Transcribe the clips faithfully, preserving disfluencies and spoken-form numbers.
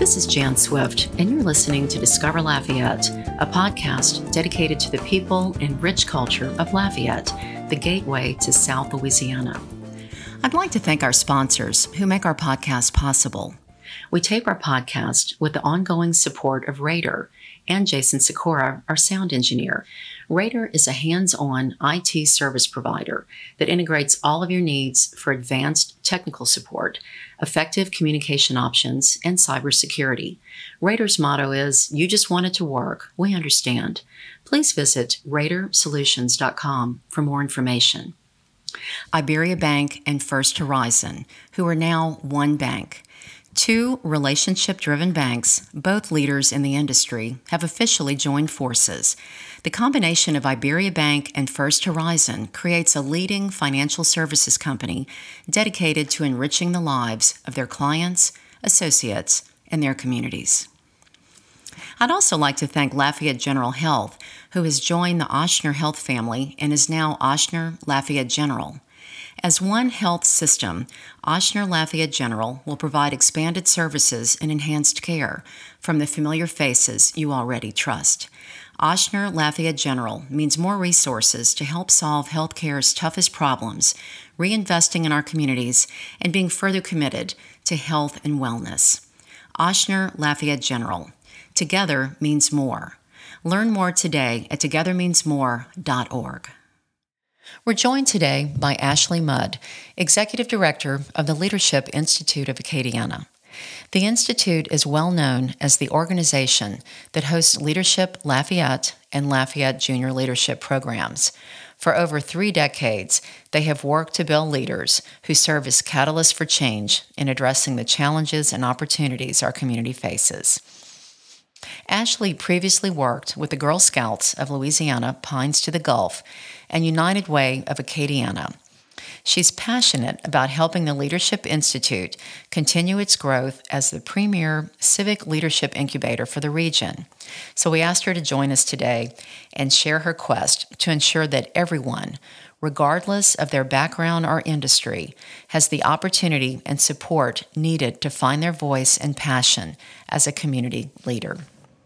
This is Jan Swift, and you're listening to Discover Lafayette, a podcast dedicated to the people and rich culture of Lafayette, the gateway to South Louisiana. I'd like to thank our sponsors who make our podcast possible. We tape our podcast with the ongoing support of Raider and Jason Sikora, our sound engineer. Raider is a hands-on I T service provider that integrates all of your needs for advanced technical support, effective communication options, and cybersecurity. Raider's motto is, "You just want it to work. We understand." Please visit raider solutions dot com for more information. Iberia Bank and First Horizon, who are now one bank. Two relationship-driven banks, both leaders in the industry, have officially joined forces. The combination of Iberia Bank and First Horizon creates a leading financial services company dedicated to enriching the lives of their clients, associates, and their communities. I'd also like to thank Lafayette General Health, who has joined the Ochsner Health family and is now Ochsner Lafayette General. As one health system, Ochsner Lafayette General will provide expanded services and enhanced care from the familiar faces you already trust. Ochsner Lafayette General means more resources to help solve healthcare's toughest problems, reinvesting in our communities, and being further committed to health and wellness. Ochsner Lafayette General. Together means more. Learn more today at together means more dot org. We're joined today by Ashley Mudd, Executive Director of the Leadership Institute of Acadiana. The Institute is well known as the organization that hosts Leadership Lafayette and Lafayette Junior Leadership programs. For over three decades, they have worked to build leaders who serve as catalysts for change in addressing the challenges and opportunities our community faces. Ashley previously worked with the Girl Scouts of Louisiana Pines to the Gulf and United Way of Acadiana. She's passionate about helping the Leadership Institute continue its growth as the premier civic leadership incubator for the region. So we asked her to join us today and share her quest to ensure that everyone, regardless of their background or industry, has the opportunity and support needed to find their voice and passion as a community leader.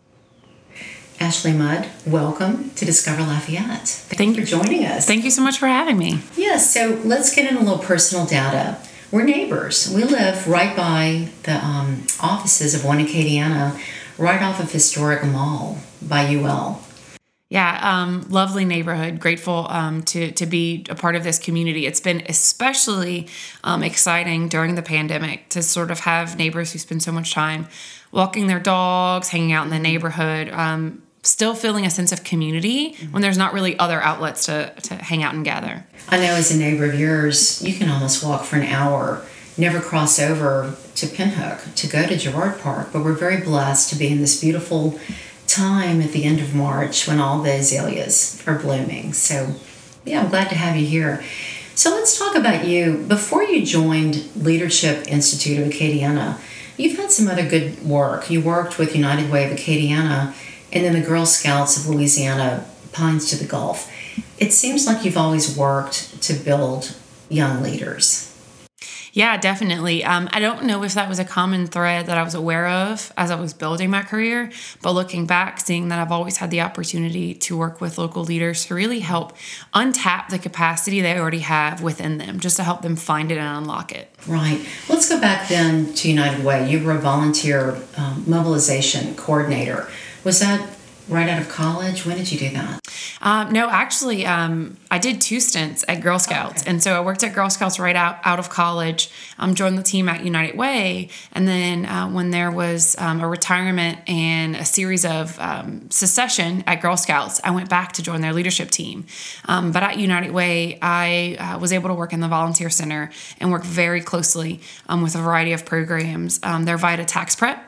Ashley Mudd, welcome to Discover Lafayette. Thank, Thank you for joining us. Thank you so much for having me. Yes, so let's get in a little personal data. We're neighbors. We live right by the um, offices of One Acadiana, right off of Historic Mall by U L. Yeah, um, lovely neighborhood. Grateful um, to to be a part of this community. It's been especially um, exciting during the pandemic to sort of have neighbors who spend so much time walking their dogs, hanging out in the neighborhood, um, still feeling a sense of community mm-hmm. when there's not really other outlets to, to hang out and gather. I know as a neighbor of yours, you can almost walk for an hour, never cross over to Pinhook to go to Girard Park, but we're very blessed to be in this beautiful time at the end of March when all the azaleas are blooming. So yeah, I'm glad to have you here. So let's talk about you. Before you joined Leadership Institute of Acadiana, you've had some other good work. You worked with United Way of Acadiana and then the Girl Scouts of Louisiana Pines to the Gulf. It seems like you've always worked to build young leaders. Yeah, definitely. Um, I don't know if that was a common thread that I was aware of as I was building my career, but looking back, seeing that I've always had the opportunity to work with local leaders to really help untap the capacity they already have within them, just to help them find it and unlock it. Right. Let's go back then to United Way. You were a volunteer um, mobilization coordinator. Was that right out of college? When did you do that? Um, no, actually, um, I did two stints at Girl Scouts. Okay. And so I worked at Girl Scouts right out, out of college, um, joined the team at United Way. And then uh, when there was um, a retirement and a series of um, secession at Girl Scouts, I went back to join their leadership team. Um, but at United Way, I uh, was able to work in the volunteer center and work very closely um, with a variety of programs. Um, their VITA Tax Prep.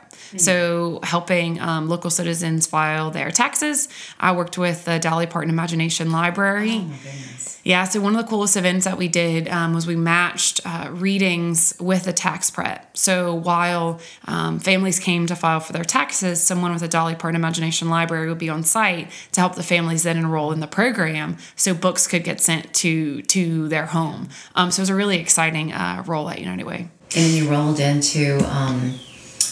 So helping um, local citizens file their taxes. I worked with the Dolly Parton Imagination Library. Oh, my goodness. Yeah, so one of the coolest events that we did um, was we matched uh, readings with the tax prep. So while um, families came to file for their taxes, someone with a Dolly Parton Imagination Library would be on site to help the families then enroll in the program so books could get sent to, to their home. Um, so it was a really exciting uh, role at United Way. And then you rolled into... Um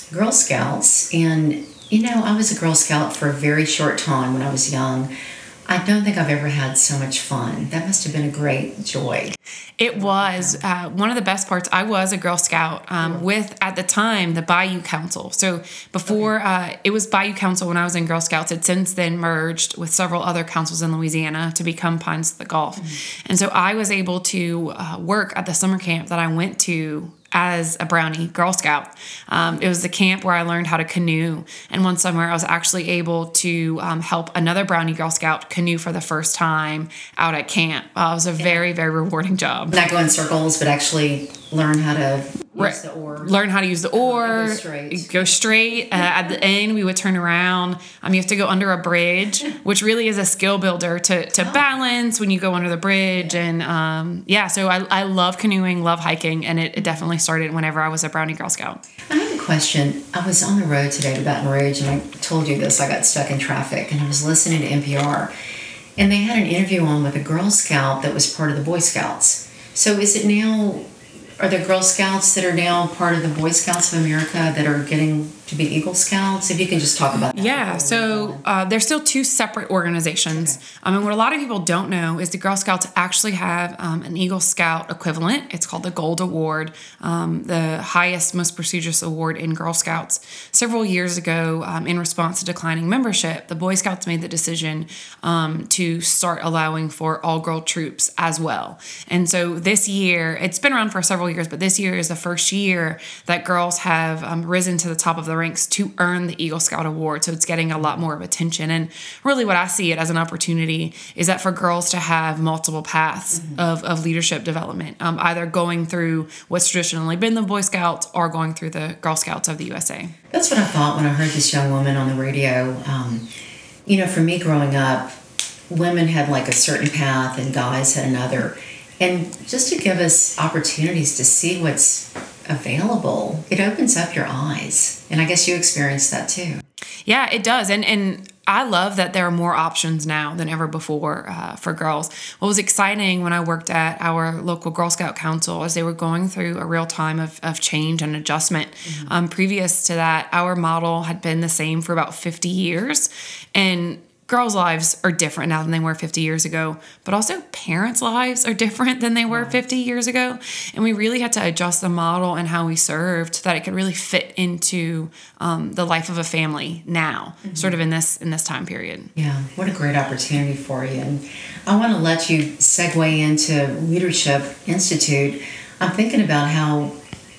Girl Scouts, and you know, I was a Girl Scout for a very short time when I was young. I don't think I've ever had so much fun. That must have been a great joy. It was uh, one of the best parts. I was a Girl Scout um, yeah. with, at the time, the Bayou Council. So before, okay. uh, it was Bayou Council when I was in Girl Scouts. It since then merged with several other councils in Louisiana to become Pines of the Gulf. Mm-hmm. And so I was able to uh, work at the summer camp that I went to as a Brownie Girl Scout. Um, it was the camp where I learned how to canoe. And one summer I was actually able to um, help another Brownie Girl Scout canoe for the first time out at camp. Uh, it was a yeah. very, very rewarding job. Not go in circles, but actually learn how to use the oar. Learn how to use the oar. Uh, go straight. Go straight. Uh, at the end, we would turn around. Um, you have to go under a bridge, which really is a skill builder to to oh. balance when you go under the bridge. Yeah. And um, yeah, so I, I love canoeing, love hiking, and it, it definitely started whenever I was a Brownie Girl Scout. I have a question. I was on the road today to Baton Rouge, and I told you this. I got stuck in traffic, and I was listening to N P R, and they had an interview on with a Girl Scout that was part of the Boy Scouts. So is it now... Are there Girl Scouts that are now part of the Boy Scouts of America that are getting to be Eagle Scouts? If you can just talk about that. Yeah, so uh, they're still two separate organizations. Okay. Um, and what a lot of people don't know is the Girl Scouts actually have um, an Eagle Scout equivalent. It's called the Gold Award, um, the highest, most prestigious award in Girl Scouts. Several years ago, um, in response to declining membership, the Boy Scouts made the decision um, to start allowing for all-girl troops as well. And so this year, it's been around for several years, but this year is the first year that girls have um, risen to the top of the ranks to earn the Eagle Scout Award. So it's getting a lot more of attention. And really what I see it as an opportunity is that for girls to have multiple paths mm-hmm. of, of leadership development, um, either going through what's traditionally been the Boy Scouts or going through the Girl Scouts of the U S A. That's what I thought when I heard this young woman on the radio. Um, you know, for me growing up, women had like a certain path and guys had another. And just to give us opportunities to see what's available, it opens up your eyes. And I guess you experienced that too. Yeah, it does. And and I love that there are more options now than ever before uh, for girls. What was exciting when I worked at our local Girl Scout Council is they were going through a real time of, of change and adjustment. Mm-hmm. Um, previous to that, our model had been the same for about fifty years. And girls' lives are different now than they were fifty years ago, but also parents' lives are different than they were fifty years ago. And we really had to adjust the model and how we served so that it could really fit into um, the life of a family now, mm-hmm. sort of in this in this time period. Yeah, what a great opportunity for you. And I want to let you segue into Leadership Institute. I'm thinking about how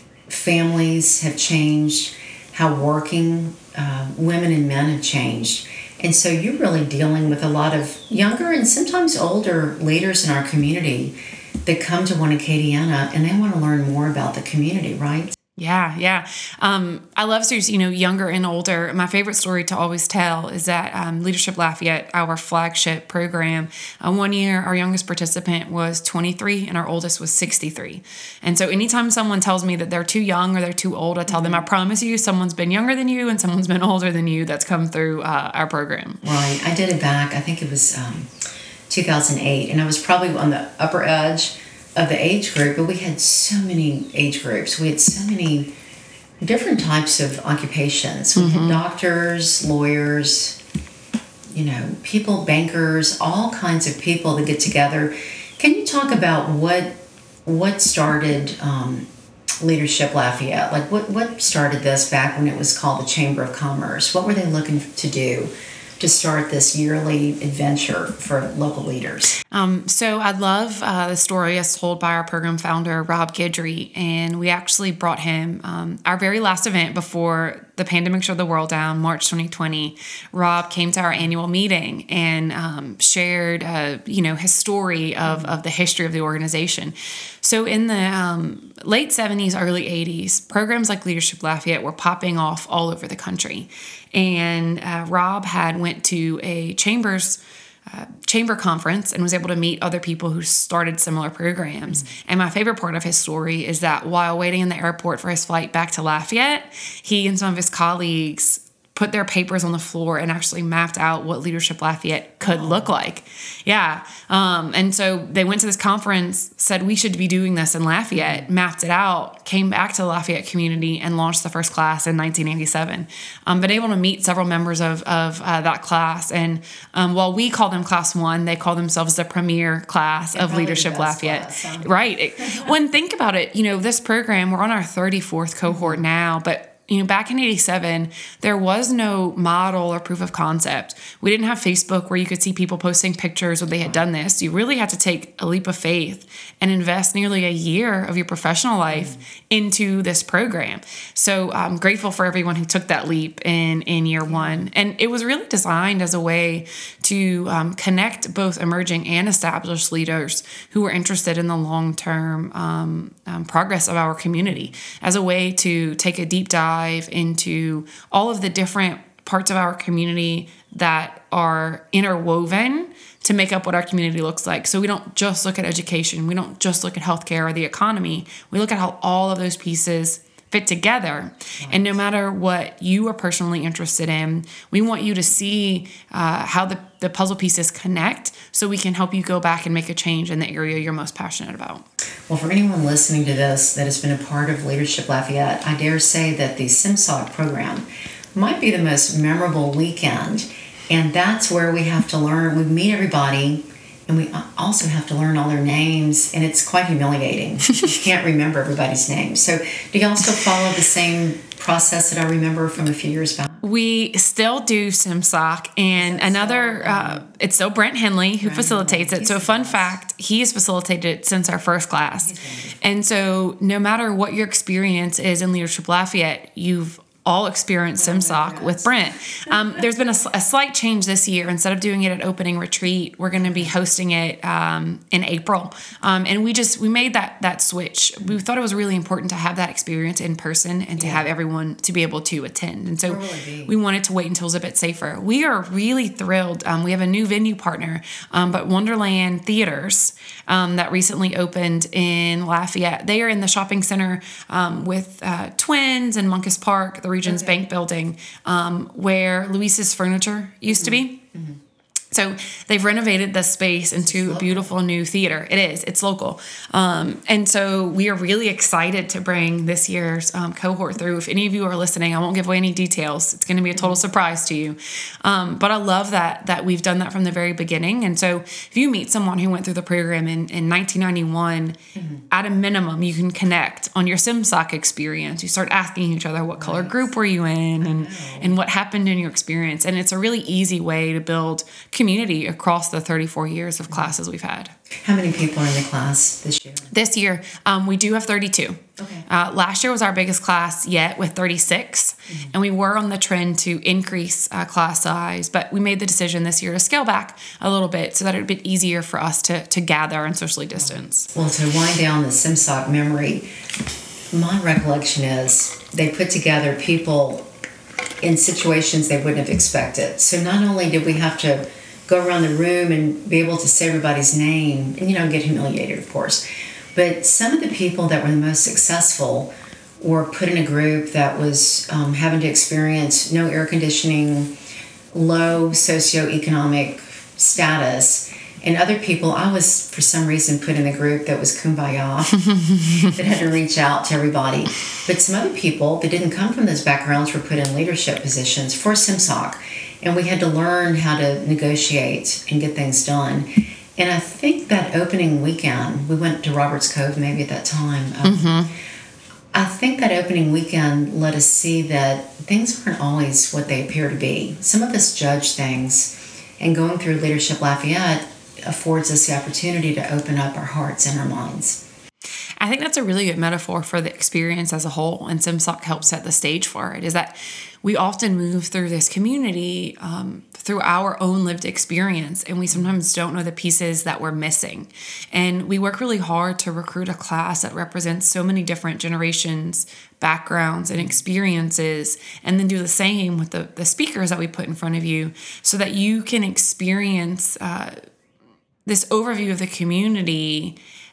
families have changed, how working uh, women and men have changed. And so you're really dealing with a lot of younger and sometimes older leaders in our community that come to One Acadiana and they want to learn more about the community, right? Yeah, yeah. Um, I love stories, you know, younger and older. My favorite story to always tell is that um, Leadership Lafayette, our flagship program, uh, one year our youngest participant was twenty-three and our oldest was sixty-three. And so anytime someone tells me that they're too young or they're too old, I tell them, I promise you, someone's been younger than you and someone's been older than you that's come through uh, our program. Right. I did it back, I think it was um, two thousand eight, and I was probably on the upper edge of the age group, but we had so many age groups. We had so many different types of occupations. We mm-hmm. had doctors, lawyers, you know, people, bankers, all kinds of people that get together. Can you talk about what what started um, Leadership Lafayette? Like what, what started this back when it was called the Chamber of Commerce? What were they looking to do to start this yearly adventure for local leaders? Um, so I love uh, the story as told by our program founder, Rob Guidry, and we actually brought him um, our very last event before the pandemic shut the world down, March twenty twenty. Rob came to our annual meeting and um, shared, uh, you know, his story of, of the history of the organization. So in the um, late seventies, early eighties, programs like Leadership Lafayette were popping off all over the country. And uh, Rob had went to a chambers uh, chamber conference and was able to meet other people who started similar programs. Mm-hmm. And my favorite part of his story is that while waiting in the airport for his flight back to Lafayette, he and some of his colleagues put their papers on the floor and actually mapped out what Leadership Lafayette could oh. look like. Yeah. Um, and so they went to this conference, said we should be doing this in Lafayette, mm-hmm. mapped it out, came back to the Lafayette community and launched the first class in nineteen eighty-seven. Um, been able to meet several members of, of uh, that class. And um, while we call them class one, they call themselves the premier class yeah, of Leadership Lafayette. Class, huh? Right. When think about it, you know, this program, we're on our thirty-fourth cohort mm-hmm. now, but you know, back in eighty-seven, there was no model or proof of concept. We didn't have Facebook where you could see people posting pictures when they had done this. You really had to take a leap of faith and invest nearly a year of your professional life mm. into this program. So I'm grateful for everyone who took that leap in, in year one. And it was really designed as a way to um, connect both emerging and established leaders who were interested in the long-term um, um, progress of our community, as a way to take a deep dive into all of the different parts of our community that are interwoven to make up what our community looks like. So we don't just look at education. We don't just look at healthcare or the economy. We look at how all of those pieces fit together. Nice. And no matter what you are personally interested in, we want you to see uh, how the, the puzzle pieces connect so we can help you go back and make a change in the area you're most passionate about. Well, for anyone listening to this that has been a part of Leadership Lafayette, I dare say that the SimSoc program might be the most memorable weekend. And that's where we have to learn. We meet everybody, and we also have to learn all their names, and it's quite humiliating. You can't remember everybody's names. So do y'all still follow the same process that I remember from a few years back? We still do SimSoc, and another, so, um, uh, it's still Brent Henley who Brent facilitates Henley. it. So a fun fact, he has facilitated it since our first class. And so no matter what your experience is in Leadership Lafayette, you've all experienced SimSoc with Brent. Um, there's been a, a slight change this year. Instead of doing it at opening retreat, we're going to be hosting it um, in April. Um, and we just we made that that switch. We thought it was really important to have that experience in person and to yeah. have everyone to be able to attend. And so really we wanted to wait until it was a bit safer. We are really thrilled. Um, we have a new venue partner, um, but Wonderland Theaters um, that recently opened in Lafayette. They are in the shopping center um, with uh, Twins and Monkus Park, the Regions okay. Bank building, um, where Luis's Furniture used mm-hmm. to be. Mm-hmm. So they've renovated the space into a beautiful new theater. It is. It's local. Um, and so we are really excited to bring this year's um, cohort through. If any of you are listening, I won't give away any details. It's going to be a total surprise to you. Um, but I love that that we've done that from the very beginning. And so if you meet someone who went through the program in, in nineteen ninety-one, mm-hmm. at a minimum, you can connect on your SimSoc experience. You start asking each other, what right. color group were you in, and, and what happened in your experience. And it's a really easy way to build community across the thirty-four years of classes we've had. How many people are in the class this year? This year, um, we do have thirty-two. Okay. Uh, last year was our biggest class yet with thirty-six, mm-hmm. and we were on the trend to increase uh, class size, but we made the decision this year to scale back a little bit so that it would be easier for us to, to gather and socially distance. Well, to wind down the SimSoc memory, my recollection is they put together people in situations they wouldn't have expected. So not only did we have to go around the room and be able to say everybody's name, and, you know, get humiliated, of course. But some of the people that were the most successful were put in a group that was um, having to experience no air conditioning, low socioeconomic status. And other people, I was, for some reason, put in a group that was kumbaya, that had to reach out to everybody. But some other people that didn't come from those backgrounds were put in leadership positions for SimSoc. And we had to learn how to negotiate and get things done. And I think that opening weekend, we went to Roberts Cove maybe at that time. Um, mm-hmm. I think that opening weekend let us see that things aren't always what they appear to be. Some of us judge things, and going through Leadership Lafayette affords us the opportunity to open up our hearts and our minds. I think that's a really good metaphor for the experience as a whole, and SimSoc helps set the stage for it, is that we often move through this community um, through our own lived experience, and we sometimes don't know the pieces that we're missing. And we work really hard to recruit a class that represents so many different generations, backgrounds, and experiences, and then do the same with the, the speakers that we put in front of you so that you can experience uh, this overview of the community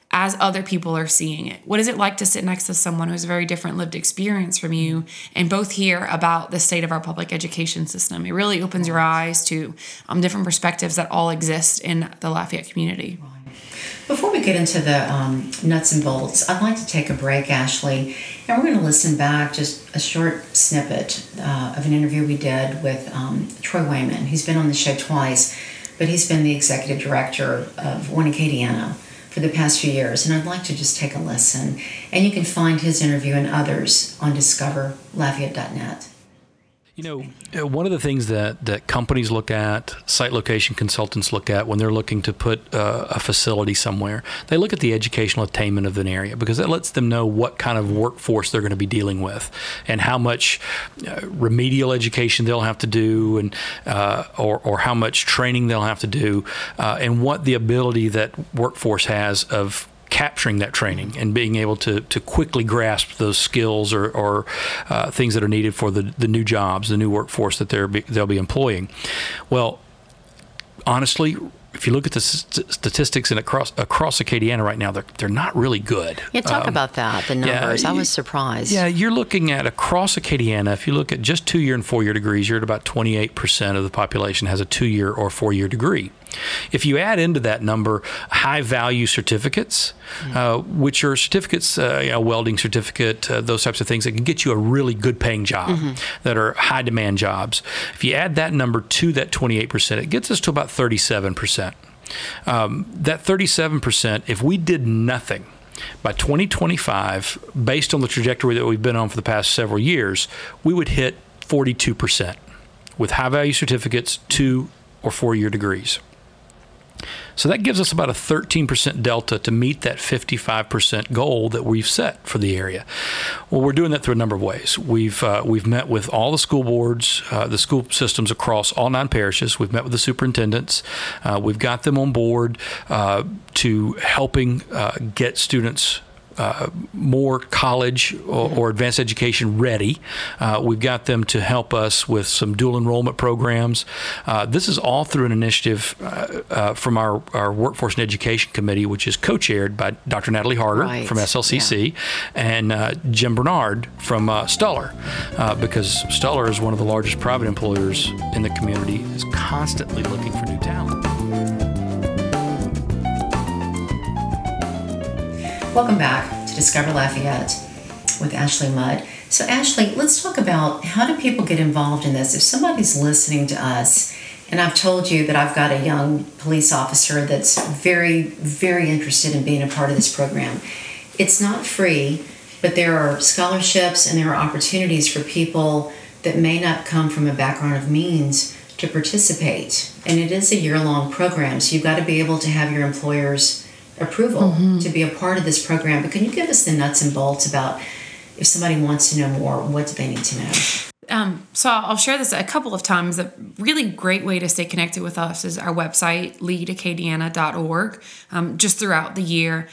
as other people are seeing it? What is it like to sit next to someone who has a very different lived experience from you and both hear about the state of our public education system? It really opens your eyes to um, different perspectives that all exist in the Lafayette community. Before we get into the um, nuts and bolts, I'd like to take a break, Ashley, and we're going to listen back just a short snippet uh, of an interview we did with um, Troy Wayman. He's been on the show twice, but he's been the executive director of One Acadiana for the past few years, and I'd like to just take a listen. And you can find his interview and others on discover lafayette dot net. You know, one of the things that, that companies look at, site location consultants look at when they're looking to put uh, a facility somewhere, they look at the educational attainment of an area because that lets them know what kind of workforce they're going to be dealing with and how much uh, remedial education they'll have to do and uh, or, or how much training they'll have to do uh, and what the ability that workforce has of capturing that training and being able to to quickly grasp those skills or, or uh, things that are needed for the, the new jobs, the new workforce that they're be, they'll be employing. Well, honestly, if you look at the st- statistics in across across Acadiana right now, they're they're not really good. Yeah, talk um, about that, the numbers. Yeah, I was surprised. Yeah, you're looking at across Acadiana, if you look at just two-year and four-year degrees, you're at about twenty-eight percent of the population has a two-year or four-year degree. If you add into that number high-value certificates, mm-hmm. uh, which are certificates, uh, you know, welding certificate, uh, those types of things that can get you a really good-paying job, mm-hmm. that are high-demand jobs. If you add that number to that twenty-eight percent, it gets us to about thirty-seven percent. Um, that thirty-seven percent, if we did nothing, by twenty twenty-five, based on the trajectory that we've been on for the past several years, we would hit forty-two percent with high-value certificates, two or four-year degrees. So that gives us about a thirteen percent delta to meet that fifty-five percent goal that we've set for the area. Well, we're doing that through a number of ways. We've uh, we've met with all the school boards, uh, the school systems across all nine parishes. We've met with the superintendents. Uh, we've got them on board uh, to helping uh, get students Uh, more college or, or advanced education ready. Uh, we've got them to help us with some dual enrollment programs. Uh, this is all through an initiative uh, uh, from our, our Workforce and Education Committee, which is co-chaired by Doctor Natalie Harder right. from S L C C yeah. and uh, Jim Bernard from uh, Stuller, uh, because Stuller is one of the largest private employers in the community, is constantly looking for new talent. Welcome back to Discover Lafayette with Ashley Mudd. So Ashley, let's talk about how do people get involved in this? If somebody's listening to us, and I've told you that I've got a young police officer that's very, very interested in being a part of this program. It's not free, but there are scholarships and there are opportunities for people that may not come from a background of means to participate. And it is a year-long program, so you've got to be able to have your employer's approval mm-hmm. to be a part of this program. But can you give us the nuts and bolts about if somebody wants to know more, what do they need to know? Um, so I'll share this a couple of times. A really great way to stay connected with us is our website, lead acadiana dot org, um, just throughout the year.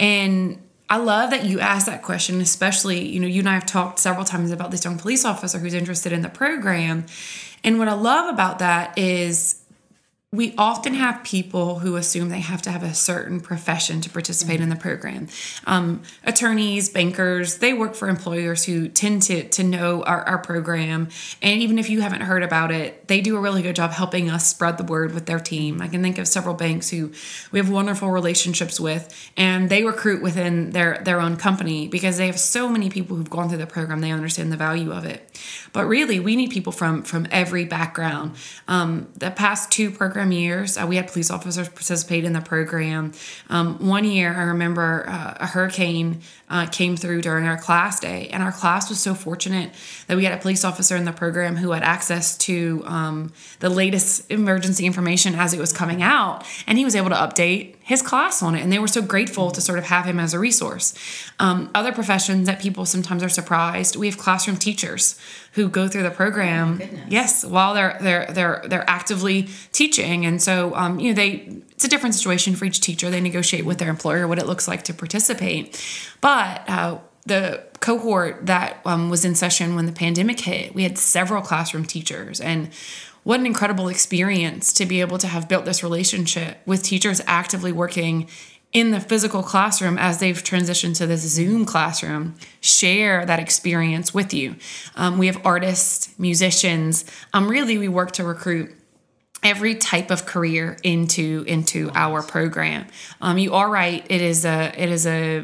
And I love that you asked that question, especially, you know, you and I have talked several times about this young police officer who's interested in the program. And what I love about that is we often have people who assume they have to have a certain profession to participate mm-hmm. in the program. Um, attorneys, bankers, they work for employers who tend to to know our, our program. And even if you haven't heard about it, they do a really good job helping us spread the word with their team. I can think of several banks who we have wonderful relationships with, and they recruit within their, their own company because they have so many people who've gone through the program. They understand the value of it. But really, we need people from, from every background. Um, the past two programs years. Uh, we had police officers participate in the program. Um, one year, I remember uh, a hurricane uh, came through during our class day, and our class was so fortunate that we had a police officer in the program who had access to um, the latest emergency information as it was coming out, and he was able to update his class on it, and they were so grateful to sort of have him as a resource. Um, other professions that people sometimes are surprised, we have classroom teachers who go through the program, oh, yes, while they're they're they're they're actively teaching, and so um, you know they it's a different situation for each teacher. They negotiate with their employer what it looks like to participate, but uh, the cohort that um, was in session when the pandemic hit, we had several classroom teachers, and what an incredible experience to be able to have built this relationship with teachers actively working in the physical classroom, as they've transitioned to this Zoom classroom, share that experience with you. Um, we have artists, musicians. Um, really, we work to recruit every type of career into into our program. Um, you are right. It is a it is a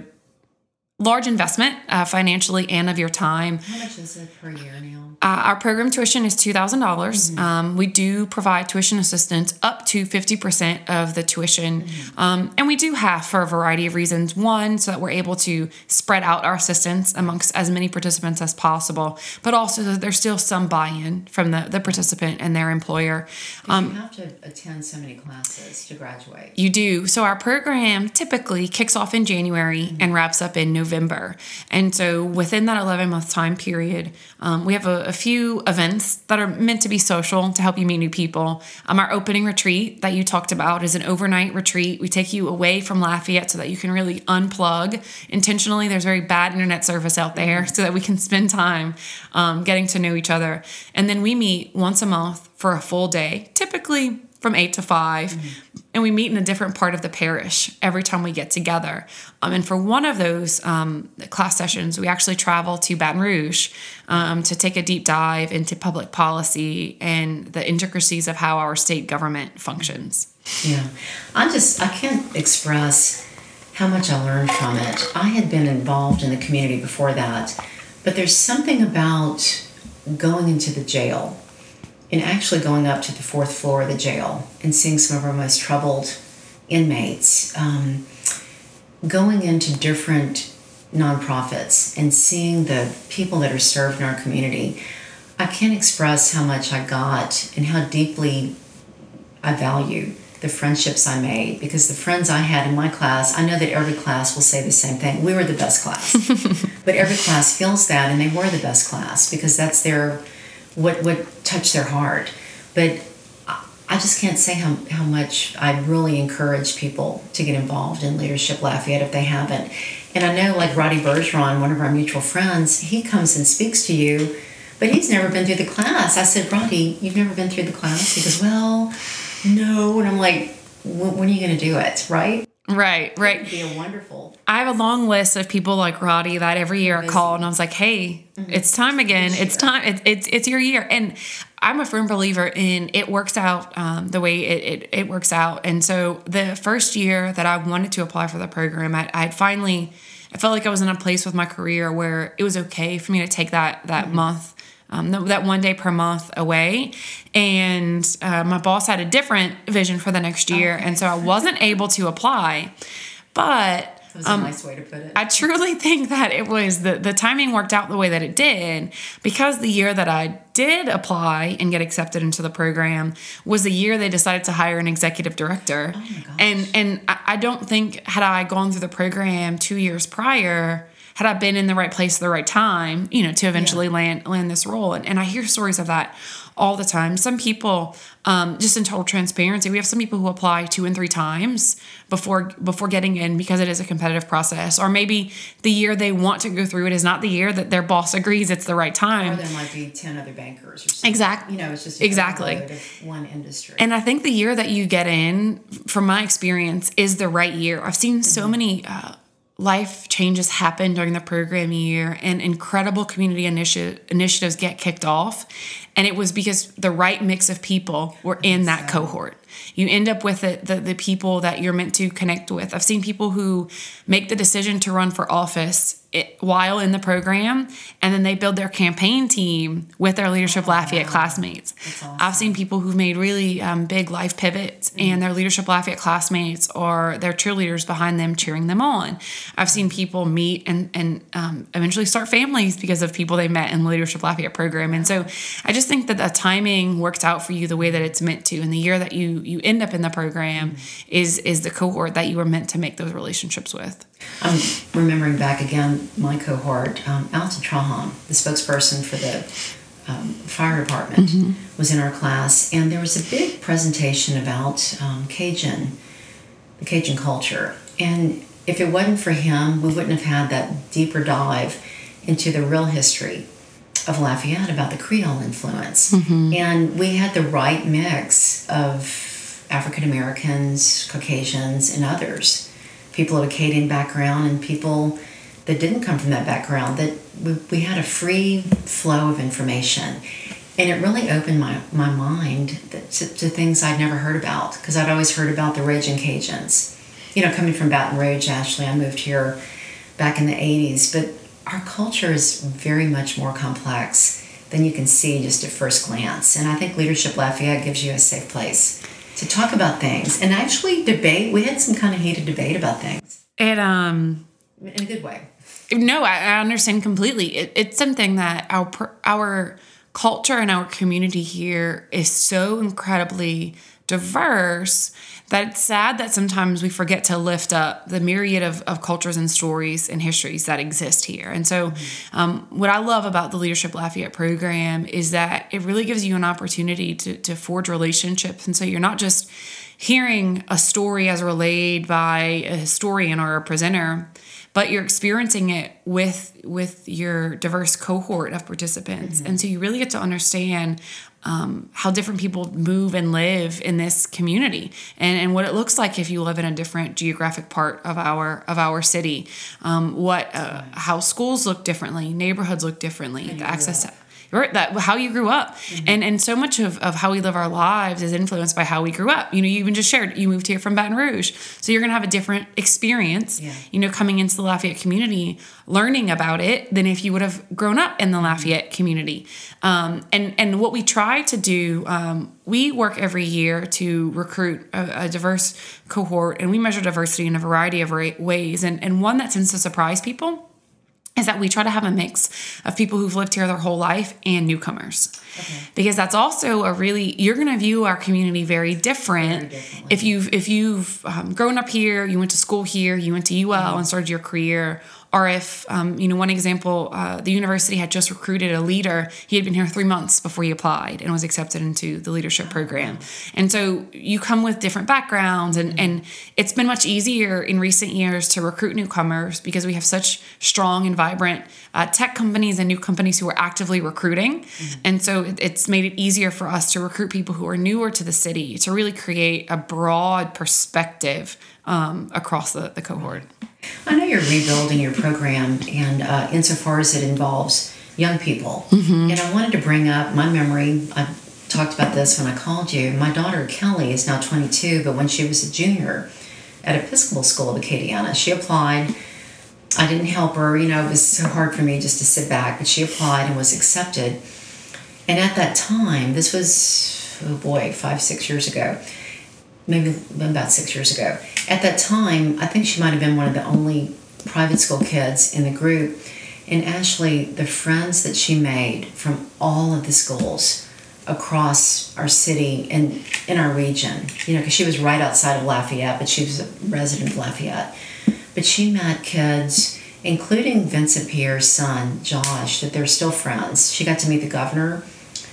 large investment uh, financially and of your time. How much is it per year, Neil? Uh, our program tuition is two thousand dollars. Mm-hmm. Um, we do provide tuition assistance up to fifty percent of the tuition. Mm-hmm. Um, and we do have for a variety of reasons. One, so that we're able to spread out our assistance amongst as many participants as possible, but also that there's still some buy-in from the, the participant and their employer. Um, you have to attend so many classes to graduate. You do. So our program typically kicks off in January mm-hmm. and wraps up in November. And so within that eleven-month time period, um, we have a, a few events that are meant to be social to help you meet new people. Um, our opening retreat that you talked about is an overnight retreat. We take you away from Lafayette so that you can really unplug intentionally. There's very bad internet service out there so that we can spend time um, getting to know each other. And then we meet once a month for a full day, typically from eight to five. Mm-hmm. And we meet in a different part of the parish every time we get together. Um, and for one of those um, class sessions, we actually travel to Baton Rouge um, to take a deep dive into public policy and the intricacies of how our state government functions. Yeah, I just, I can't express how much I learned from it. I had been involved in the community before that, but there's something about going into the jail and actually going up to the fourth floor of the jail and seeing some of our most troubled inmates, um, going into different nonprofits and seeing the people that are served in our community. I can't express how much I got and how deeply I value the friendships I made, because the friends I had in my class, I know that every class will say the same thing. We were the best class. But every class feels that, and they were the best class because that's their what what touched their heart. But I just can't say how, how much I really encourage people to get involved in Leadership Lafayette if they haven't. And I know, like Roddy Bergeron, one of our mutual friends, he comes and speaks to you, but he's never been through the class. I said, Roddy, you've never been through the class? He goes, well, no. And I'm like, when are you going to do it, right? Right, right. It would be a wonderful. I have a long list of people like Roddy that every year I call and I was like, hey, mm-hmm. it's time again. It's time. It, it's it's your year. And I'm a firm believer in it works out um, the way it, it, it works out. And so the first year that I wanted to apply for the program, I had finally, I felt like I was in a place with my career where it was okay for me to take that that mm-hmm. month. Um, that one day per month away. And uh, my boss had a different vision for the next year. Okay. And so I wasn't able to apply. But that was a um, nice way to put it. I truly think that it was the, the timing worked out the way that it did, because the year that I did apply and get accepted into the program was the year they decided to hire an executive director. Oh my gosh. And, and I, I don't think had I gone through the program two years prior, had I been in the right place at the right time, you know, to eventually yeah. land land this role. And, and I hear stories of that all the time. Some people, um, just in total transparency, we have some people who apply two and three times before before getting in because it is a competitive process. Or maybe the year they want to go through it is not the year that their boss agrees it's the right time. Or there might be ten other bankers or something. Exactly. You know, it's just a exactly of one industry. And I think the year that you get in, from my experience, is the right year. I've seen mm-hmm. so many uh, life changes happen during the program year, and incredible community initi- initiatives get kicked off. And it was because the right mix of people were in that cohort. You end up with the, the, the people that you're meant to connect with. I've seen people who make the decision to run for office it, while in the program, and then they build their campaign team with their Leadership oh, Lafayette wow. classmates. Awesome. I've seen people who've made really um, big life pivots, mm-hmm. and their Leadership Lafayette classmates or their cheerleaders behind them cheering them on. I've seen people meet and, and um, eventually start families because of people they met in the Leadership Lafayette program. And so I just think that the timing works out for you the way that it's meant to. And the year that you you end up in the program mm-hmm. is is the cohort that you were meant to make those relationships with. I'm remembering back again, my cohort, um, Alton Trahan, the spokesperson for the um, fire department, mm-hmm. was in our class, and there was a big presentation about um, Cajun, the Cajun culture. And if it wasn't for him, we wouldn't have had that deeper dive into the real history of Lafayette about the Creole influence. Mm-hmm. And we had the right mix of African Americans, Caucasians, and others people of Acadian background and people that didn't come from that background, that we, we had a free flow of information. And it really opened my, my mind to, to things I'd never heard about, because I'd always heard about the Raging Cajuns. You know, coming from Baton Rouge, actually, I moved here back in the eighties, but our culture is very much more complex than you can see just at first glance. And I think Leadership Lafayette gives you a safe place to talk about things and actually debate. We had some kind of heated debate about things. It, um... in a good way. No, I, I understand completely. It, it's something that our our culture and our community here is so incredibly diverse that it's sad that sometimes we forget to lift up the myriad of, of cultures and stories and histories that exist here. And so mm-hmm. um, what I love about the Leadership Lafayette program is that it really gives you an opportunity to, to forge relationships. And so you're not just hearing a story as relayed by a historian or a presenter, but you're experiencing it with with your diverse cohort of participants. Mm-hmm. And so you really get to understand um, how different people move and live in this community, and, and what it looks like if you live in a different geographic part of our of our city. Um, what uh, how schools look differently, neighborhoods look differently, the access to that how you grew up. Mm-hmm. And and so much of, of how we live our lives is influenced by how we grew up. You know, you even just shared, you moved here from Baton Rouge. So you're going to have a different experience, yeah. you know, coming into the Lafayette community, learning about it than if you would have grown up in the Lafayette community. Um, and, and what we try to do, um, we work every year to recruit a, a diverse cohort, and we measure diversity in a variety of ways. And, and one that tends to surprise people is that we try to have a mix of people who've lived here their whole life and newcomers. Okay. Because that's also a really, you're going to view our community very different very if you've, if you've um, grown up here, you went to school here, you went to U L mm-hmm. and started your career, or if, um, you know, one example, uh, the university had just recruited a leader. He had been here three months before he applied and was accepted into the leadership program. And so you come with different backgrounds, and, and it's been much easier in recent years to recruit newcomers because we have such strong and vibrant uh, tech companies and new companies who are actively recruiting. Mm-hmm. And so it's made it easier for us to recruit people who are newer to the city to really create a broad perspective um, across the, the cohort. I know you're rebuilding your program, and uh, insofar as it involves young people. Mm-hmm. And I wanted to bring up my memory. I talked about this when I called you. My daughter, Kelly, is now twenty-two, but when she was a junior at Episcopal School of Acadiana, she applied. I didn't help her. You know, it was so hard for me just to sit back, but she applied and was accepted. And at that time, this was, oh boy, five, six years ago, maybe about six years ago. At that time, I think she might have been one of the only private school kids in the group. And Ashley, the friends that she made from all of the schools across our city and in our region, you know, because she was right outside of Lafayette, but she was a resident of Lafayette. But she met kids, including Vincent Pierre's son, Josh, that they're still friends. She got to meet the governor.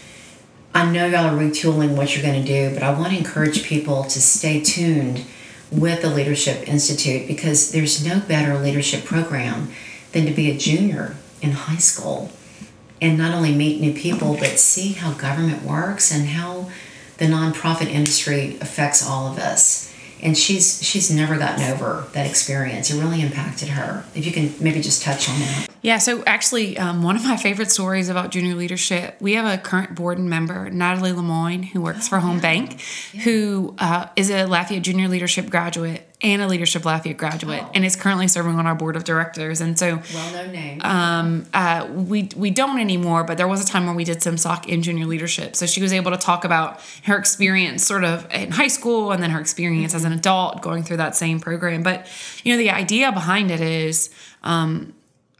I know y'all are retooling what you're going to do, but I want to encourage people to stay tuned with the Leadership Institute, because there's no better leadership program than to be a junior in high school and not only meet new people, but see how government works and how the nonprofit industry affects all of us. And she's she's never gotten over that experience. It really impacted her. If you can maybe just touch on that. Yeah, so actually, um, one of my favorite stories about junior leadership, we have a current board member, Natalie Lemoyne, who works oh, for Home yeah. Bank, yeah. who uh, is a Lafayette Junior Leadership graduate and a Leadership Lafayette graduate, oh. and is currently serving on our board of directors. And so, well-known name. Um, uh, we we don't anymore, but there was a time when we did some S O C in junior leadership. So she was able to talk about her experience sort of in high school, and then her experience mm-hmm. as an adult going through that same program. But, you know, the idea behind it is um,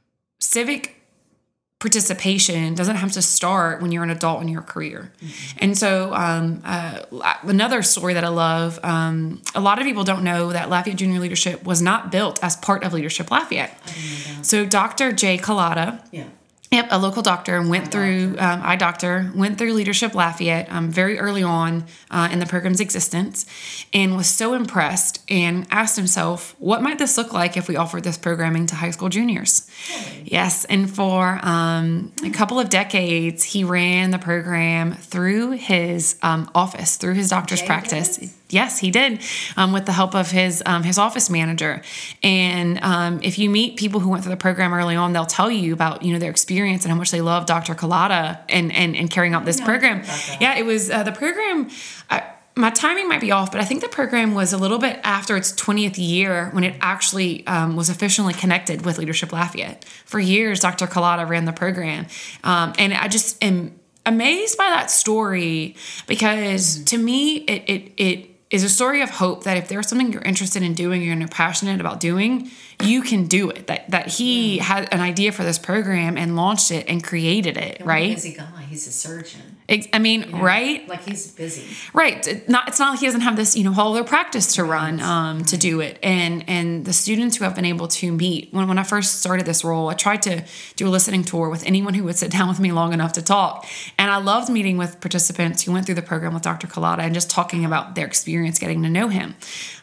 civic participation doesn't have to start when you're an adult in your career. Mm-hmm. And so um, uh, another story that I love, um, a lot of people don't know that Lafayette Junior Leadership was not built as part of Leadership Lafayette. I didn't know that. So Doctor Jay Collada, yeah. Yep, a local doctor, and went eye through, doctor. Um, eye doctor, went through Leadership Lafayette um, very early on uh, in the program's existence, and was so impressed and asked himself, what might this look like if we offered this programming to high school juniors? Really? Yes, and for um, a couple of decades, he ran the program through his um, office, through his doctor's Jay practice. did? Yes, he did, um, with the help of his um, his office manager. And um, if you meet people who went through the program early on, they'll tell you about, you know, their experience and how much they love Doctor Collada and, and, and carrying out this program. Yeah, it was uh, the program. Uh, my timing might be off, but I think the program was a little bit after its twentieth year when it actually um, was officially connected with Leadership Lafayette. For years, Doctor Collada ran the program. Um, and I just am amazed by that story because mm-hmm. to me, it, it, it is a story of hope that if there's something you're interested in doing, you're passionate about doing, you can do it. That that he yeah. had an idea for this program and launched it and created it, and right? What a busy guy. He's a surgeon. I mean, you know, right? Like he's busy. Right. It's not, it's not like he doesn't have this, you know, whole other practice to run um, right. to do it. And and the students who have been able to meet, when, when I first started this role, I tried to do a listening tour with anyone who would sit down with me long enough to talk. And I loved meeting with participants who went through the program with Doctor Collada and just talking about their experience getting to know him.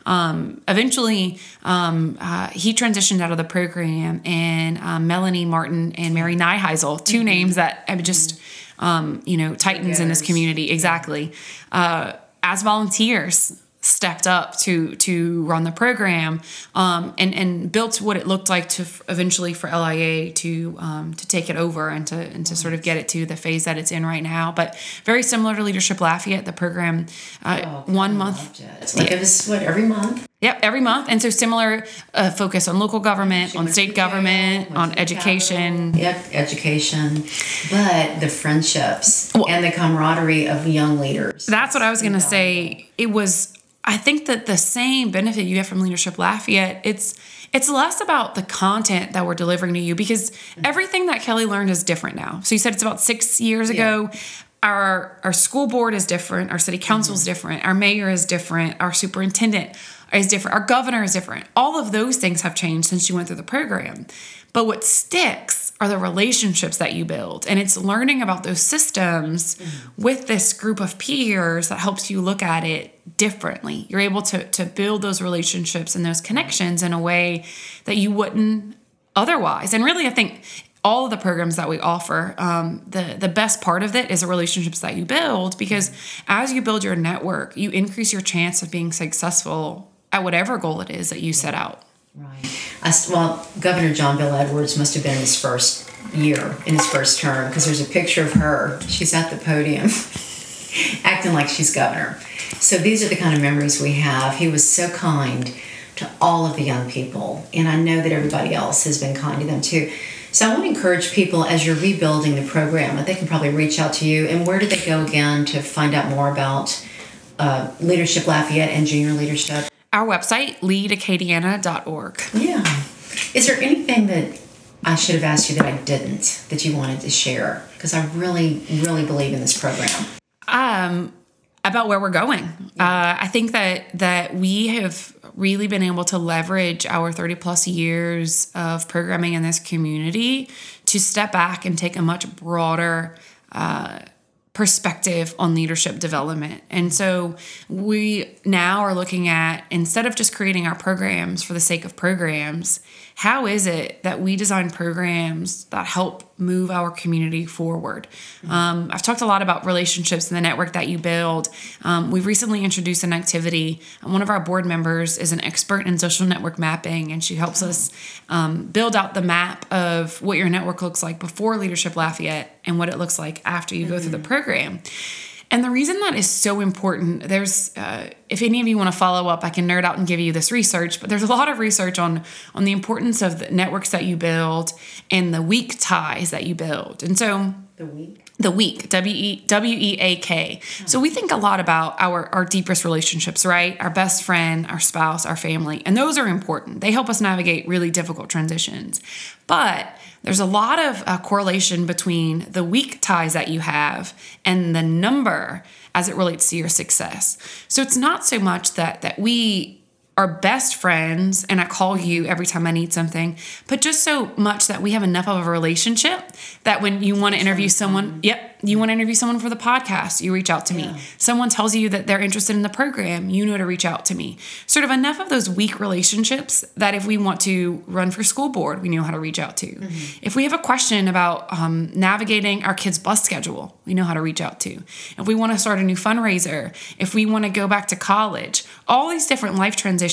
Um, eventually, um, uh, he transitioned out of the program, and um, Melanie Martin and Mary Nyheisel, two mm-hmm. names that have just, um, you know, titans in this community, exactly, uh, as volunteers, stepped up to to run the program um, and and built what it looked like to f- eventually for L I A to um, to take it over and to and to sort of get it to the phase that it's in right now. But very similar to Leadership Lafayette, the program uh, oh, one month. It. Like it was what every month. Yep, every month. And so similar uh, focus on local government, she on state government, jail, on education. Capital. Yep, education. But the friendships well, and the camaraderie of young leaders. That's what I was going to say. It was, I think that the same benefit you get from Leadership Lafayette, it's it's less about the content that we're delivering to you because everything that Kelly learned is different now. So you said it's about six years ago. Yeah. Our our school board is different. Our city council is mm-hmm. different. Our mayor is different. Our superintendent is different. Our governor is different. All of those things have changed since you went through the program. But what sticks are the relationships that you build. And it's learning about those systems mm-hmm. with this group of peers that helps you look at it differently. You're able to, to build those relationships and those connections in a way that you wouldn't otherwise. And really, I think all of the programs that we offer, um, the, the best part of it is the relationships that you build, because as you build your network, you increase your chance of being successful at whatever goal it is that you set out. Right. I, well, Governor John Bel Edwards must have been in his first year, in his first term, because there's a picture of her. She's at the podium acting like she's governor. So these are the kind of memories we have. He was so kind to all of the young people, and I know that everybody else has been kind to them too. So I want to encourage people as you're rebuilding the program that they can probably reach out to you. And where do they go again to find out more about uh, Leadership Lafayette and junior leadership? Our website, lead acadiana dot org. Yeah. Is there anything that I should have asked you that I didn't, that you wanted to share? Because I really, really believe in this program. Um, about where we're going. Yeah. Uh, I think that that we have really been able to leverage our thirty plus years of programming in this community to step back and take a much broader uh, perspective on leadership development. And so we now are looking at, instead of just creating our programs for the sake of programs, how is it that we design programs that help move our community forward? Mm-hmm. Um, I've talked a lot about relationships and the network that you build. Um, we've recently introduced an activity. One of our board members is an expert in social network mapping, and she helps oh. us um, build out the map of what your network looks like before Leadership Lafayette and what it looks like after you mm-hmm. go through the program. And the reason that is so important, there's, uh, if any of you want to follow up, I can nerd out and give you this research, but there's a lot of research on, on the importance of the networks that you build and the weak ties that you build. And so the weak, the weak, W E W E A K. Oh. So we think a lot about our, our deepest relationships, right? Our best friend, our spouse, our family, and those are important. They help us navigate really difficult transitions. But there's a lot of uh, correlation between the weak ties that you have and the number as it relates to your success. So it's not so much that that we are best friends and I call you every time I need something, but just so much that we have enough of a relationship that when you want to interview someone, yep, you want to interview someone for the podcast, you reach out to yeah. me. Someone tells you that they're interested in the program, you know to reach out to me. Sort of enough of those weak relationships that if we want to run for school board, we know how to reach out to. Mm-hmm. If we have a question about um, navigating our kids' bus schedule, we know how to reach out to. If we want to start a new fundraiser, if we want to go back to college, all these different life transitions,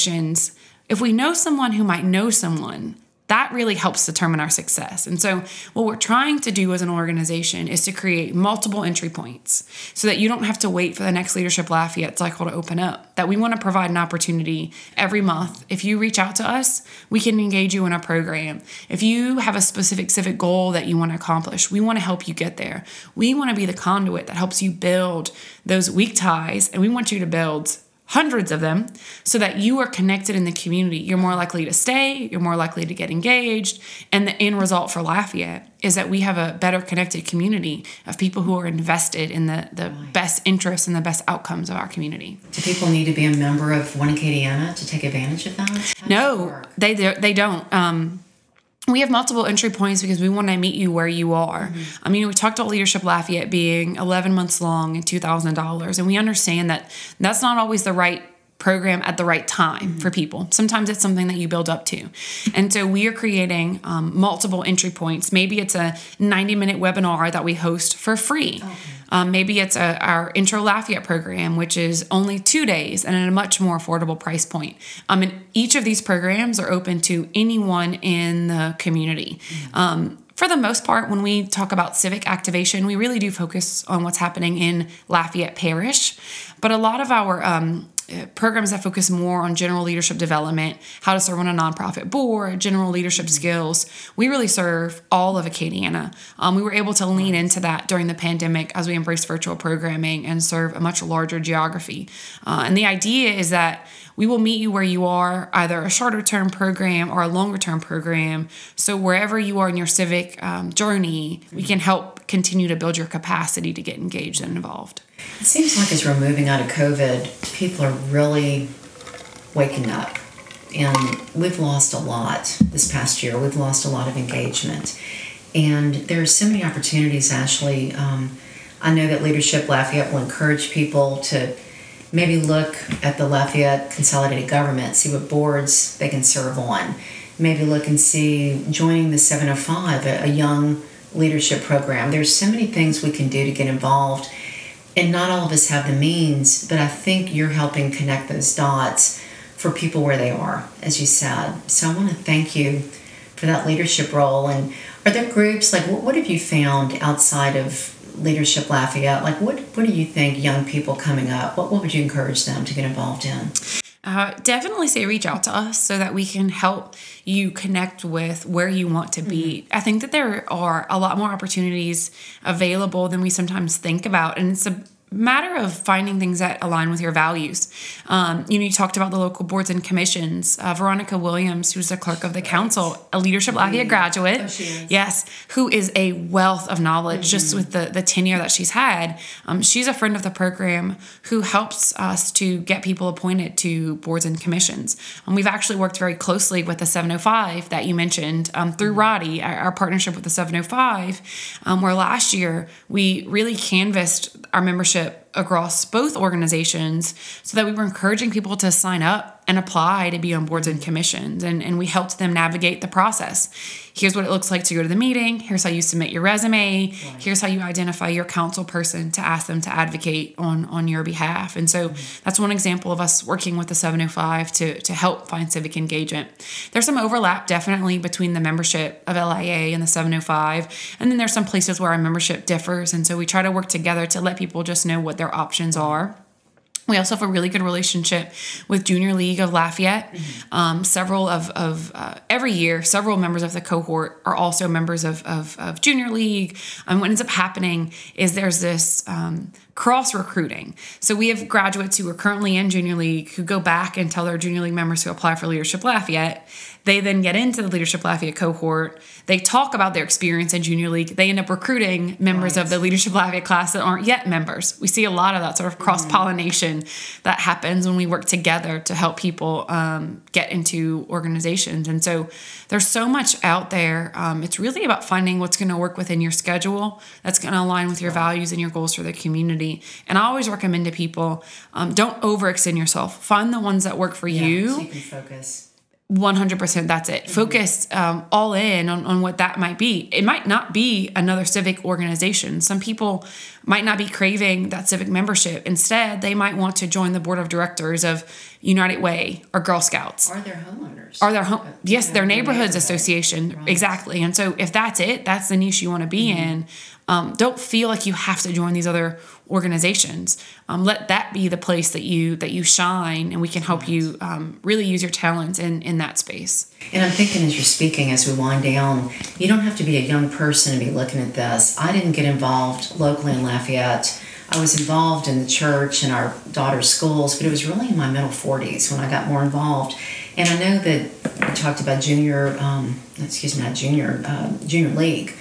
if we know someone who might know someone, that really helps determine our success. And so what we're trying to do as an organization is to create multiple entry points so that you don't have to wait for the next Leadership Lafayette cycle to open up, that we want to provide an opportunity every month. If you reach out to us, we can engage you in our program. If you have a specific civic goal that you want to accomplish, we want to help you get there. We want to be the conduit that helps you build those weak ties, and we want you to build hundreds of them so that you are connected in the community. You're more likely to stay, you're more likely to get engaged, and the end result for Lafayette is that we have a better connected community of people who are invested in the, the right. best interests and the best outcomes of our community. Do people need to be a member of One Acadiana to take advantage of that? How no, they they don't. Um, We have multiple entry points because we want to meet you where you are. Mm-hmm. I mean, we talked about Leadership Lafayette being eleven months long and two thousand dollars. And we understand that that's not always the right program at the right time mm-hmm. for people. Sometimes it's something that you build up to. And so we are creating um, multiple entry points. Maybe it's a ninety minute webinar that we host for free. Okay. Um, maybe it's a, our Intro Lafayette program, which is only two days and at a much more affordable price point. Um, and each of these programs are open to anyone in the community. Mm-hmm. Um, For the most part, when we talk about civic activation, we really do focus on what's happening in Lafayette Parish. But a lot of our um, programs that focus more on general leadership development, how to serve on a nonprofit board, general leadership mm-hmm. skills, we really serve all of Acadiana. Um, we were able to lean into that during the pandemic as we embraced virtual programming and serve a much larger geography. Uh, and the idea is that we will meet you where you are, either a shorter term program or a longer term program. So wherever you are in your civic um, journey, we can help continue to build your capacity to get engaged and involved. It seems like as we're moving out of COVID, people are really waking up. And we've lost a lot this past year. We've lost a lot of engagement. And there are so many opportunities, Ashley. Um, I know that Leadership Lafayette will encourage people to maybe look at the Lafayette Consolidated Government, see what boards they can serve on. Maybe look and see joining the seven oh five, a, a young leadership program. There's so many things we can do to get involved. And not all of us have the means, but I think you're helping connect those dots for people where they are, as you said. So I want to thank you for that leadership role. And are there groups, like what, what have you found outside of Leadership Lafayette? Like what, what do you think young people coming up, what, what would you encourage them to get involved in? Uh, definitely say reach out to us so that we can help you connect with where you want to be. Mm-hmm. I think that there are a lot more opportunities available than we sometimes think about. And it's a matter of finding things that align with your values. Um, you know, you talked about the local boards and commissions. Uh, Veronica Williams, who's the clerk of the council, a Leadership Lafayette graduate. Oh, she is. Yes, who is a wealth of knowledge mm-hmm. just with the, the tenure that she's had. Um, she's a friend of the program who helps us to get people appointed to boards and commissions. And we've actually worked very closely with the seven oh five that you mentioned um, through mm-hmm. Roddy, our, our partnership with the seven oh five, um, where last year we really canvassed our membership across both organizations so that we were encouraging people to sign up and apply to be on boards and commissions. And, and we helped them navigate the process. Here's what it looks like to go to the meeting. Here's how you submit your resume. Right. Here's how you identify your council person to ask them to advocate on, on your behalf. And so mm-hmm. that's one example of us working with the seven oh five to, to help find civic engagement. There's some overlap definitely between the membership of L I A and the seven oh five. And then there's some places where our membership differs. And so we try to work together to let people just know what their options are. We also have a really good relationship with Junior League of Lafayette. Mm-hmm. Um, several of, of uh, every year, several members of the cohort are also members of, of, of Junior League. And what ends up happening is there's this um, cross recruiting. So we have graduates who are currently in Junior League who go back and tell their Junior League members who apply for Leadership Lafayette. They then get into the Leadership Lafayette cohort. They talk about their experience in Junior League. They end up recruiting members right. of the Leadership Lafayette class that aren't yet members. We see a lot of that sort of cross-pollination connection that happens when we work together to help people um, get into organizations. And so there's so much out there. Um, it's really about finding what's going to work within your schedule, that's going to align with your values and your goals for the community. And I always recommend to people, um, don't overextend yourself. Find the ones that work for yeah, you. So you can focus. one hundred percent, that's it. Focus um, all in on, on what that might be. It might not be another civic organization. Some people might not be craving that civic membership. Instead, they might want to join the board of directors of United Way or Girl Scouts. Or their homeowners. Or their home, yes, Yeah, their their neighborhoods neighborhood. association. Right. Exactly. And so if that's it, that's the niche you want to be Mm-hmm. in. Um, don't feel like you have to join these other organizations. Um, let that be the place that you that you shine, and we can help you um, really use your talents in, in that space. And I'm thinking as you're speaking, as we wind down, you don't have to be a young person to be looking at this. I didn't get involved locally in Lafayette. I was involved in the church and our daughter's schools, but it was really in my middle forties when I got more involved. And I know that we talked about junior, um, excuse me, not junior, uh, junior league.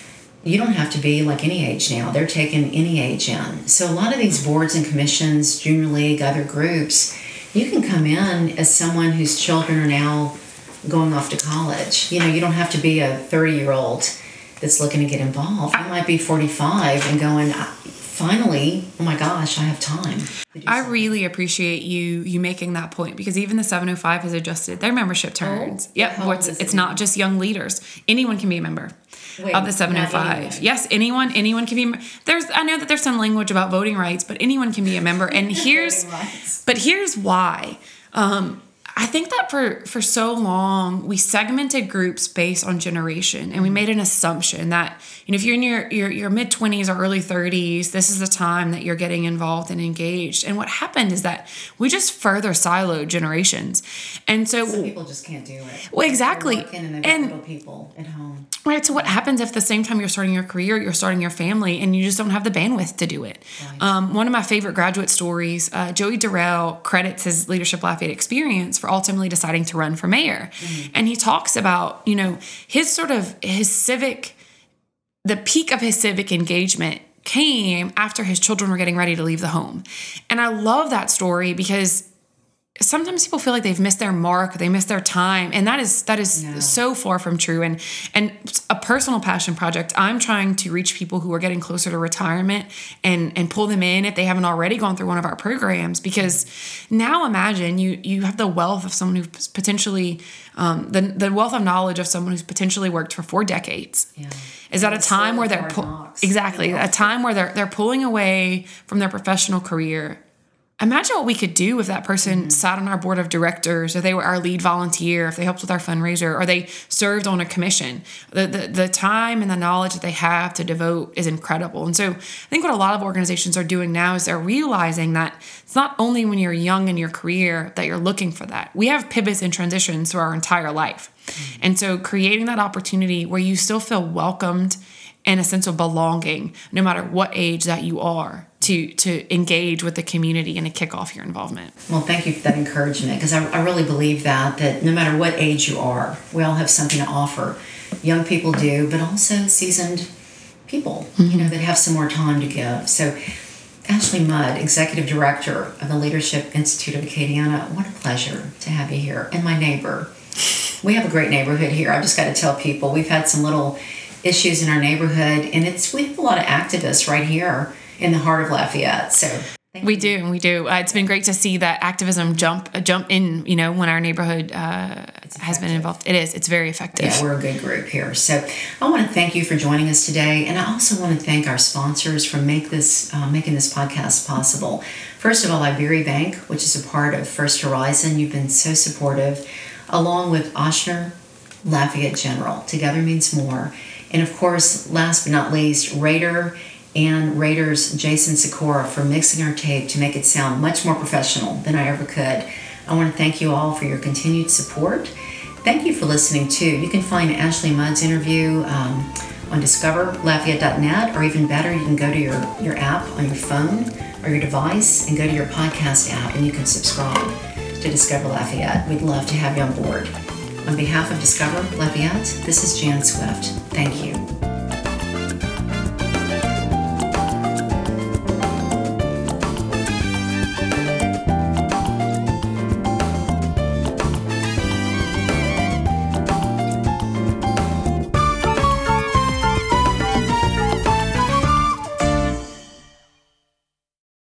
You don't have to be like any age now. They're taking any age in. So a lot of these boards and commissions, junior league, other groups, you can come in as someone whose children are now going off to college. You know, you don't have to be a thirty-year-old that's looking to get involved. You might be forty-five and going, finally, oh my gosh, I have time. I really appreciate you you making that point, because even the seven oh five has adjusted their membership terms. Oh, yep, how well, old it's, is it's it? not just young leaders. Anyone can be a member Wait, of the seven oh not five. anyone. Yes, anyone anyone can be. There's I know that there's some language about voting rights, but anyone can be a member. And here's Voting rights. but here's why. Um, I think that for, for so long, we segmented groups based on generation, and we made an assumption that, you know, if you're in your, your, your mid-twenties or early thirties, this is the time that you're getting involved and engaged. And what happened is that we just further siloed generations. And so, Some people just can't do it. Well, exactly. They're working and they've And- got little people at home. right, so what happens if at the same time you're starting your career, you're starting your family, and you just don't have the bandwidth to do it? Right. Um, one of my favorite graduate stories, uh, Joey Durrell credits his Leadership Lafayette experience for ultimately deciding to run for mayor. Mm-hmm. And he talks about, you know, his sort of, his civic, the peak of his civic engagement came after his children were getting ready to leave the home. And I love that story because sometimes people feel like they've missed their mark, they missed their time, and that is that is No. so far from true. And and a personal passion project, I'm trying to reach people who are getting closer to retirement and and pull them in if they haven't already gone through one of our programs. Because now imagine you you have the wealth of someone who's potentially um, the the wealth of knowledge of someone who's potentially worked for four decades. Yeah. Is at a And it's time still where they're hard pu- knocks. exactly Yeah. a time where they're they're pulling away from their professional career. Imagine what we could do if that person mm-hmm. sat on our board of directors, if they were our lead volunteer, if they helped with our fundraiser, or they served on a commission. The, the the time and the knowledge that they have to devote is incredible. And so I think what a lot of organizations are doing now is they're realizing that it's not only when you're young in your career that you're looking for that. We have pivots and transitions through our entire life. Mm-hmm. And so creating that opportunity where you still feel welcomed and a sense of belonging, no matter what age that you are, to to engage with the community and to kick off your involvement. Well, thank you for that encouragement, because I, I really believe that, that no matter what age you are, we all have something to offer. Young people do, but also seasoned people, mm-hmm. you know, that have some more time to give. So Ashley Mudd, Executive Director of the Leadership Institute of Acadiana, what a pleasure to have you here. And my neighbor. We have a great neighborhood here. I've just got to tell people, we've had some little issues in our neighborhood, and it's we have a lot of activists right here in the heart of Lafayette. So we do, we do. Uh, it's been great to see that activism jump uh, jump in. You know, when our neighborhood uh, has been involved, it is. It's very effective. Yeah, we're a good group here. So I want to thank you for joining us today, and I also want to thank our sponsors for make this uh, making this podcast possible. First of all, Iberia Bank, which is a part of First Horizon. You've been so supportive, along with Ochsner Lafayette General. Together means more. And of course, last but not least, Raider and Raiders Jason Sikora for mixing our tape to make it sound much more professional than I ever could. I want to thank you all for your continued support. Thank you for listening too. You can find Ashley Mudd's interview um, on discover lafayette dot net, or even better, you can go to your, your app on your phone or your device and go to your podcast app and you can subscribe to Discover Lafayette. We'd love to have you on board. On behalf of Discover Lafayette, this is Jan Swift. Thank you.